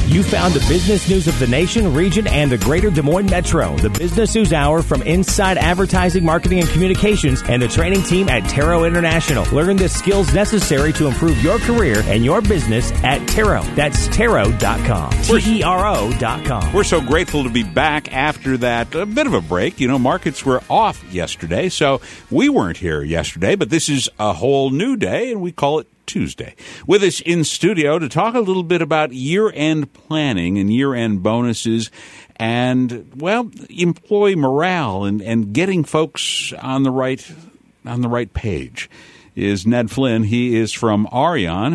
You found the business news of the nation, region, and the greater Des Moines Metro. The Business News Hour from Inside Advertising, Marketing, and Communications and the training team at Taro International. Learn the skills necessary to improve your career and your business at Taro. That's Taro.com. Tero.com. We're so grateful to be back after that a bit of a break. You know, markets were off yesterday, so we weren't here yesterday, but this is a whole new day, and we call it Tuesday. With us in studio to talk a little bit about year-end planning and year-end bonuses and, well, employee morale and getting folks on the right page is Ned Flynn. He is from Arion.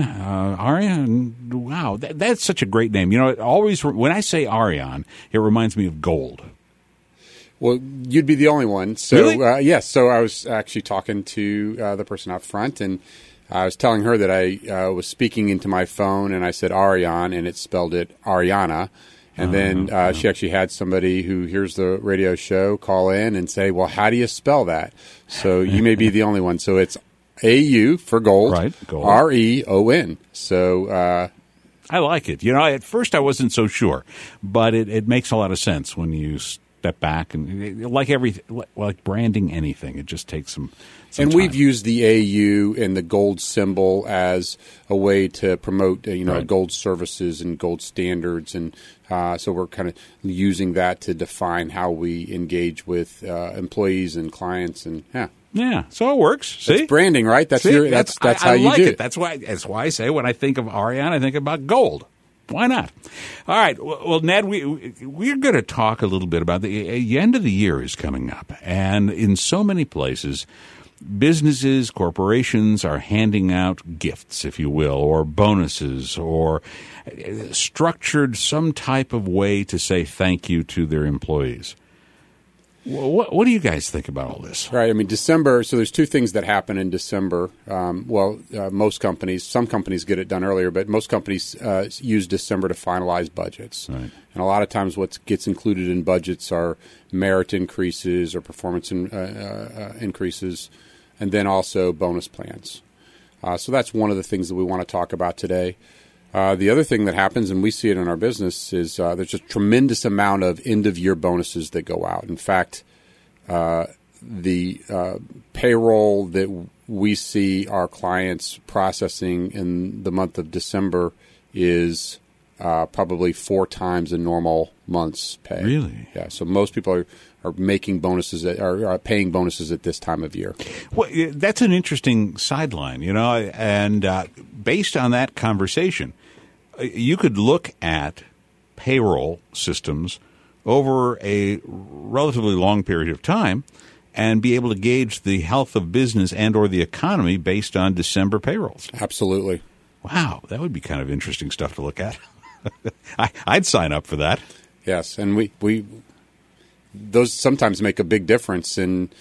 Arion, wow, that's such a great name. You know, it always, when I say Arion, it reminds me of gold. Well, you'd be the only one. So, really? Yes. So I was actually talking to the person out front, and I was telling her that I was speaking into my phone, and I said Arion, and it spelled it Ariana. And then she actually had somebody who hears the radio show call in and say, well, how do you spell that? So you may be the only one. So it's A-U for gold, right, gold. R-E-O-N. So I like it. You know, at first I wasn't so sure, but it makes a lot of sense when you step back and like branding anything. It just takes some and time. We've used the AU and the gold symbol as a way to promote, right. gold services and gold standards, and so we're kind of using that to define how we engage with employees and clients, and yeah, so it works. See, that's branding, right? That's how you like do it. That's why I say when I think of Arion, I think about gold. Why not? All right. Well, Ned, we're going to talk a little bit about the end of the year is coming up, and in so many places, businesses, corporations are handing out gifts, if you will, or bonuses, or structured some type of way to say thank you to their employees. What do you guys think about all this? Right. I mean, December, so there's two things that happen in December. Most companies, some companies get it done earlier, but most companies use December to finalize budgets. Right. And a lot of times what gets included in budgets are merit increases or performance increases, and then also bonus plans. So that's one of the things that we want to talk about today. The other thing that happens, and we see it in our business, is there's a tremendous amount of end-of-year bonuses that go out. In fact, the payroll that we see our clients processing in the month of December is probably 4 times a normal month's pay. Really? Yeah. So most people are making bonuses, are paying bonuses at this time of year. Well, that's an interesting sideline, and based on that conversation, you could look at payroll systems over a relatively long period of time and be able to gauge the health of business and or the economy based on December payrolls. Absolutely. Wow, that would be kind of interesting stuff to look at. I'd sign up for that. Yes, and we those sometimes make a big difference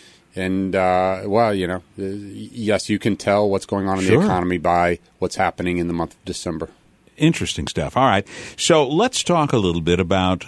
yes, you can tell what's going on in the economy by what's happening in the month of December. Interesting stuff. All right. So let's talk a little bit about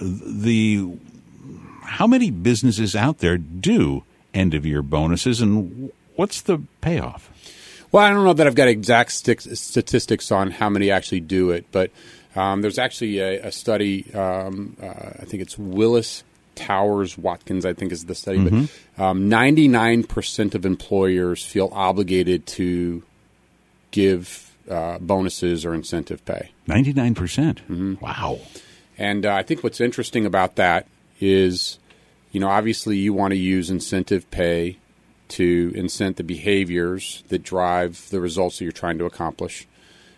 how many businesses out there do end-of-year bonuses, and what's the payoff? Well, I don't know that I've got exact statistics on how many actually do it, but there's actually a study, I think it's Willis Towers Watkins, I think is the study, but 99% of employers feel obligated to give bonuses or incentive pay. 99%? Mm-hmm. Wow. And I think what's interesting about that is, obviously you want to use incentive pay to incent the behaviors that drive the results that you're trying to accomplish.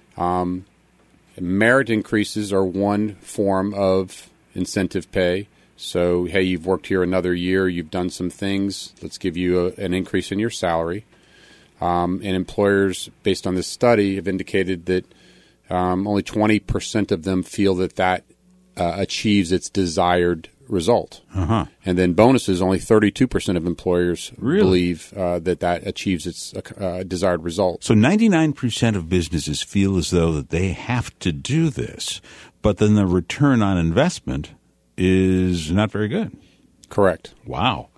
Merit increases are one form of incentive pay. So, hey, you've worked here another year, you've done some things, let's give you an increase in your salary. And employers, based on this study, have indicated that only 20% of them feel that achieves its desired result. Uh-huh. And then bonuses, only 32% of employers believe that achieves its desired result. So 99% of businesses feel as though that they have to do this, but then the return on investment is not very good. Correct. Wow.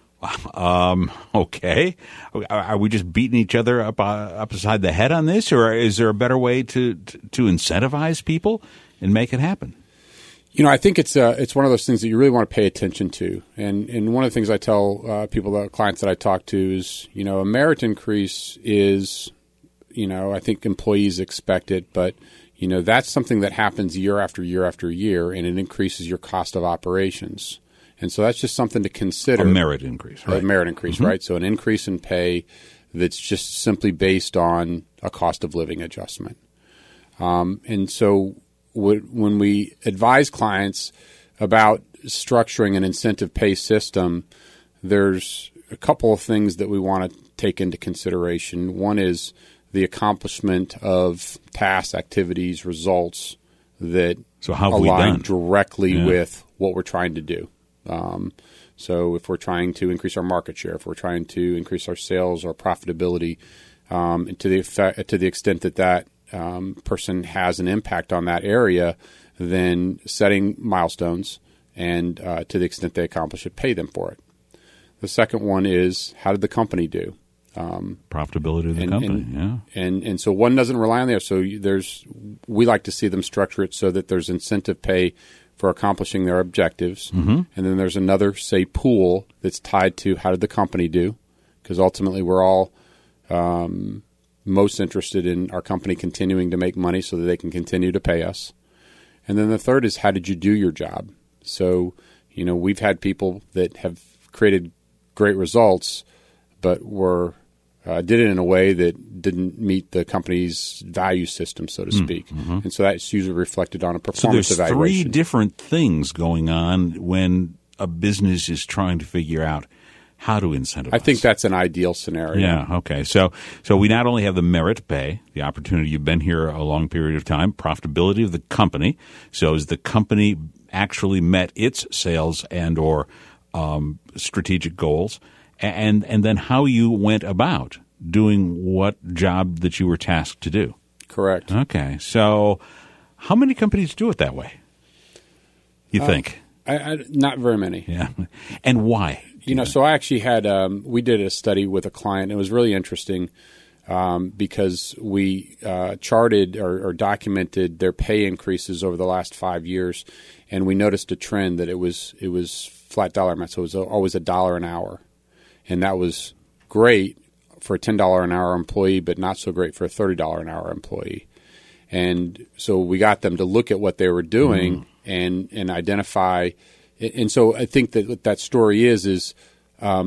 Okay. Are we just beating each other up beside the head on this, or is there a better way to incentivize people and make it happen? I think it's one of those things that you really want to pay attention to. And one of the things I tell clients that I talk to is, a merit increase is, I think employees expect it, but, that's something that happens year after year after year, and it increases your cost of operations. And so that's just something to consider. A merit increase, right? A merit increase, right? So an increase in pay that's just simply based on a cost of living adjustment. And so when we advise clients about structuring an incentive pay system, there's a couple of things that we want to take into consideration. One is the accomplishment of tasks, activities, results that align directly with what we're trying to do. So if we're trying to increase our market share, if we're trying to increase our sales or profitability, and to the extent that person has an impact on that area, then setting milestones and to the extent they accomplish it, pay them for it. The second one is, how did the company do? Profitability of the company, And so one doesn't rely on there. So we like to see them structure it so that there's incentive pay for accomplishing their objectives. Mm-hmm. And then there's another, say, pool that's tied to how did the company do? Because ultimately we're all most interested in our company continuing to make money so that they can continue to pay us. And then the third is, how did you do your job? So, we've had people that have created great results, but did it in a way that didn't meet the company's value system, so to speak. Mm-hmm. And so that's usually reflected on a performance evaluation. So there's three different things going on when a business is trying to figure out how to incentivize. I think that's an ideal scenario. Yeah, okay. So we not only have the merit pay, the opportunity, you've been here a long period of time, profitability of the company. So has the company actually met its sales and or strategic goals? And then how you went about doing what job that you were tasked to do. Correct. Okay. So how many companies do it that way, you think? Not very many. Yeah. And why? So I actually had we did a study with a client. It was really interesting because we charted or documented their pay increases over the last 5 years, and we noticed a trend that it was flat dollar amount. So it was always $1 an hour. And that was great for a $10 an hour employee, but not so great for a $30 an hour employee. And so we got them to look at what they were doing and identify. And so I think that what that story is a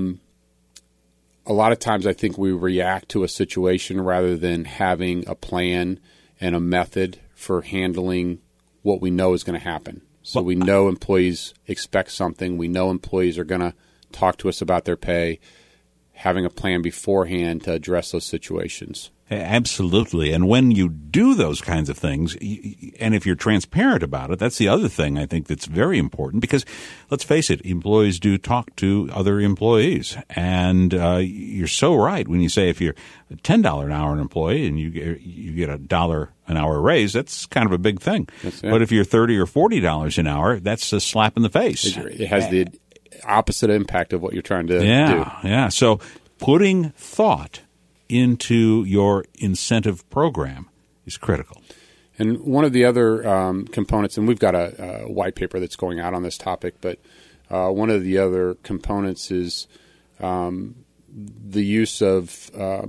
lot of times I think we react to a situation rather than having a plan and a method for handling what we know is going to happen. So we know employees expect something. We know employees are going to talk to us about their pay, having a plan beforehand to address those situations. Absolutely. And when you do those kinds of things, and if you're transparent about it, that's the other thing I think that's very important, because let's face it, employees do talk to other employees. And you're so right when you say if you're a $10 an hour employee and you get $1 an hour raise, that's kind of a big thing. But if you're $30 or $40 an hour, that's a slap in the face. It has the opposite impact of what you're trying to do. Yeah. So putting thought into your incentive program is critical. And one of the other components, and we've got a white paper that's going out on this topic, but one of the other components is the use of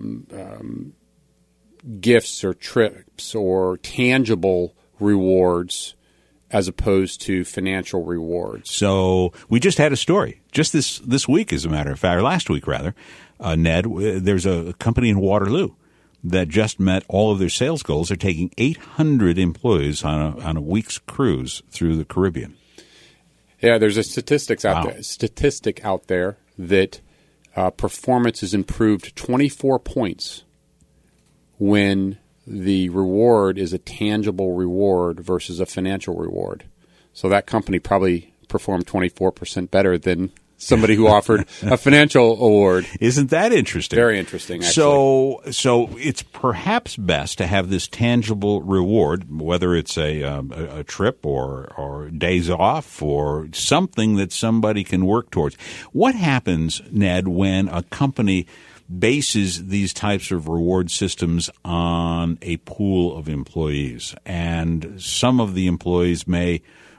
gifts or trips or tangible rewards as opposed to financial rewards. So we just had a story, just this week, as a matter of fact, or last week rather, Ned, there's a company in Waterloo that just met all of their sales goals. They're taking 800 employees on a week's cruise through the Caribbean. Yeah, there's a statistic out there that performance is improved 24 points when the reward is a tangible reward versus a financial reward. So that company probably performed 24% better than somebody who offered a financial award. Isn't that interesting? Very interesting, actually. So it's perhaps best to have this tangible reward, whether it's a trip or days off or something that somebody can work towards. What happens, Ned, when a company bases these types of reward systems on a pool of employees, and some of the employees may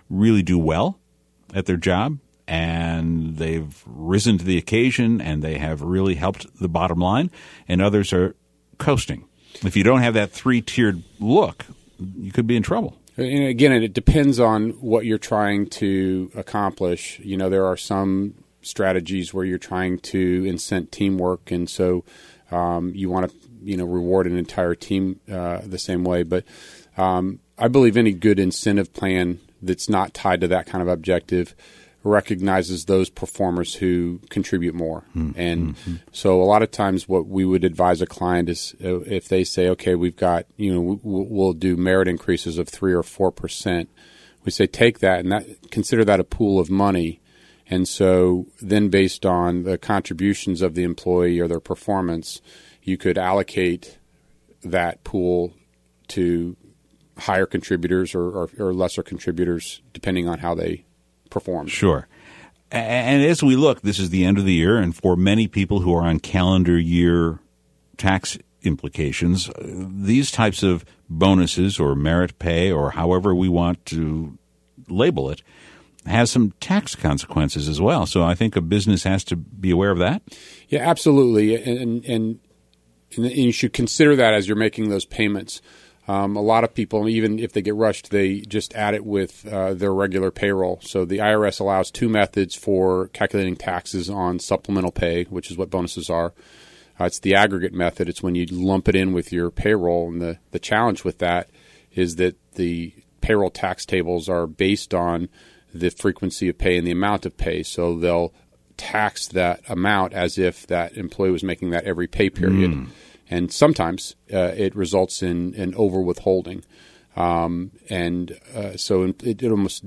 really do well at their job, and they've risen to the occasion, and they have really helped the bottom line, and others are coasting. If you don't have that three-tiered look, you could be in trouble. And again, it depends on what you're trying to accomplish. You know, there are some strategies where you're trying to incent teamwork, and so you want to, reward an entire team the same way. But I believe any good incentive plan that's not tied to that kind of objective recognizes those performers who contribute more. And so a lot of times what we would advise a client is if they say, okay, we've got, we'll do merit increases of 3 or 4%, we say take that and consider that a pool of money. And so then based on the contributions of the employee or their performance, you could allocate that pool to higher contributors or lesser contributors depending on how they perform. Sure. And as we look, this is the end of the year, and for many people who are on calendar year tax implications, these types of bonuses or merit pay or however we want to label it has some tax consequences as well. So I think a business has to be aware of that. Yeah, absolutely. And you should consider that as you're making those payments. A lot of people, even if they get rushed, they just add it with their regular payroll. So the IRS allows 2 methods for calculating taxes on supplemental pay, which is what bonuses are. It's the aggregate method. It's when you lump it in with your payroll. And the challenge with that is that the payroll tax tables are based on the frequency of pay and the amount of pay. So they'll tax that amount as if that employee was making that every pay period. And sometimes it results in over withholding, so it almost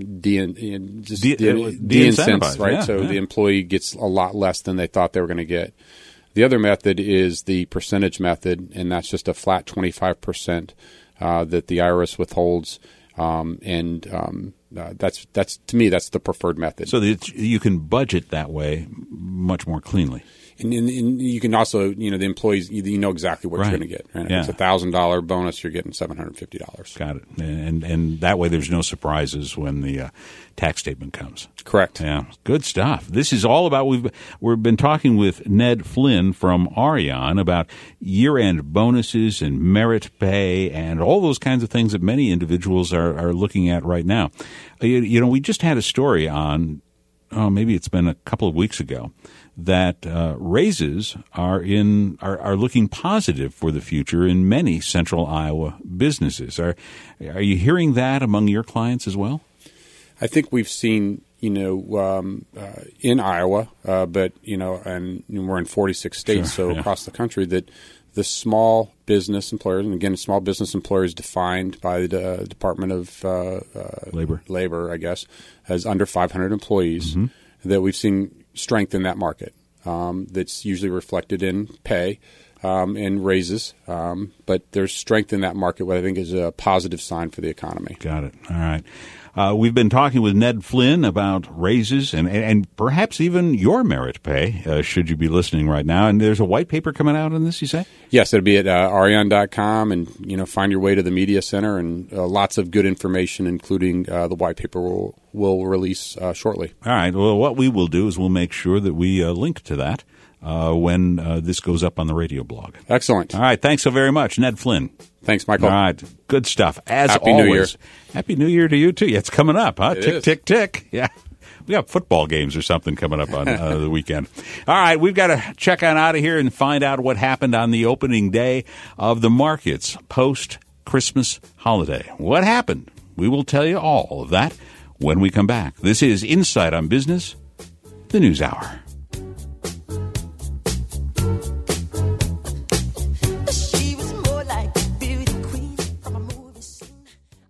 de-incents, right? Yeah, so the employee gets a lot less than they thought they were going to get. The other method is the percentage method, and that's just a flat 25% that the IRS withholds, that's to me that's the preferred method. So you can budget that way much more cleanly. And you can also, the employees, you know exactly what you're going to get. Right? If it's $1,000 bonus, you're getting $750. Got it. And that way there's no surprises when the tax statement comes. Correct. Yeah. Good stuff. This is all about, we've been talking with Ned Flynn from Arion about year-end bonuses and merit pay and all those kinds of things that many individuals are looking at right now. We just had a story on, maybe it's been a couple of weeks ago, that raises are looking positive for the future in many central Iowa businesses. Are you hearing that among your clients as well? I think we've seen, in Iowa, but and we're in 46 states, across the country, that the small business employers, and again, small business employers defined by the Department of Labor, I guess, as under 500 employees, that we've seen strength in that market. That's usually reflected in pay and raises, but there's strength in that market, what I think is a positive sign for the economy. Got it. All right. We've been talking with Ned Flynn about raises and perhaps even your merit pay, should you be listening right now. And there's a white paper coming out on this, you say? Yes, it'll be at arion.com, and find your way to the media center, and lots of good information, including the white paper we'll release shortly. All right. Well, what we will do is we'll make sure that we link to that when this goes up on the radio blog. Excellent. All right. Thanks so very much, Ned Flynn. Thanks, Michael. All right. Good stuff. As Happy always. New Year. Happy New Year to you, too. Yeah, it's coming up, huh? It tick, is. tick, tick. Yeah. We got football games or something coming up on the weekend. All right. We've got to check on out of here and find out what happened on the opening day of the markets post-Christmas holiday. What happened? We will tell you all of that when we come back. This is Insight on Business, the News Hour.